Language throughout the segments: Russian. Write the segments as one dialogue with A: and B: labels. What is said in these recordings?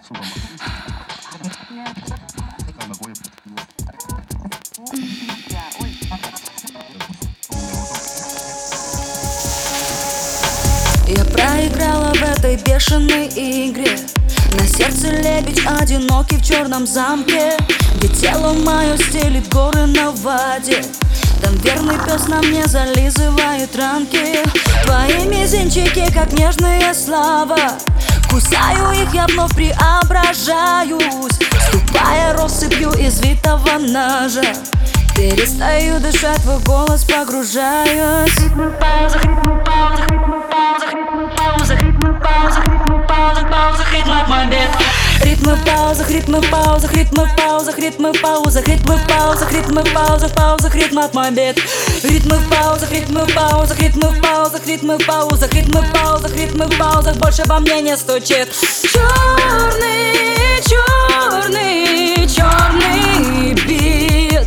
A: Я проиграла в этой бешеной игре. На сердце лебедь одинокий в черном замке, где тело мое стелит горы на воде. Там верный пес на мне зализывает ранки. Твои мизинчики, как нежные слова. Кусаю их, я вновь преображаюсь, ступая россыпью извитого ножа. Перестаю дышать, твой голос погружаюсь. Ритмы пауза, ритмы пауза, ритмы пауза, ритмы пауза, ритмы пауза, ритмы пауза, пауза, ритмы мой бег. Ритмы пауза, ритмы пауза, ритмы пауза, ритмы пауза, ритмы пауза, ритмы пауза, пауза, ритмы мой бег. Ритмы пауза, ритмы пауза, ритмы пауза, ритмы пауза, ритмы пауза, ритмы пауза, больше во мне не стучит. Черный, черный, черный бит.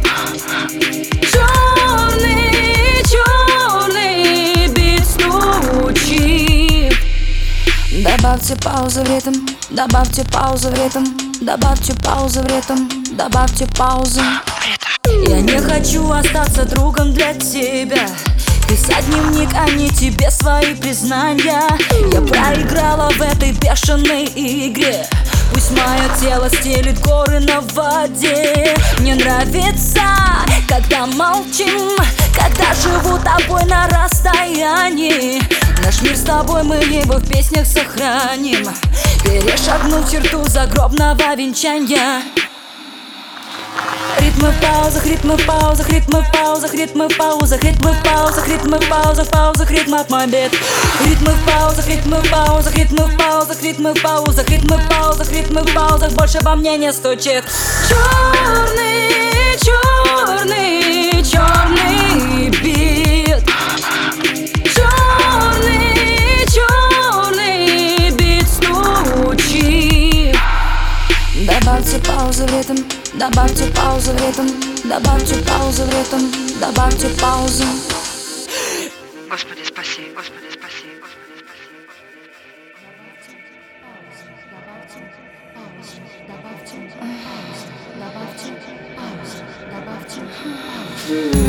A: Черный, черный бит стучит. Добавьте паузу в ритм, добавьте паузу в ритм, добавьте паузу в ритм, добавьте паузу. Я не хочу остаться другом для тебя, писать дневник, а не тебе свои признания. Я проиграла в этой бешеной игре. Пусть мое тело стелит горы на воде. Мне нравится, когда молчим, когда живу тобой на расстоянии. Наш мир с тобой, мы его в песнях сохраним, перешагнув черту загробного венчания. Ритмы пауза, ритмы пауза, ритмы пауза, ритмы пауза, ритмы пауза, ритмы пауза, пауза, ритмы мой бит. Ритмы пауза, ритмы пауза, ритмы пауза, ритмы пауза, ритмы пауза, ритмы пауза, больше во мне не стучит. Черный, черный, черный бит. Черный, черный бит стучит. Добавьте паузу в ритм, добавьте паузу в ритм, добавьте паузу в ритм, добавьте паузу.
B: Господи, спаси, Господи, спаси, Господи, спаси.
A: Добавьте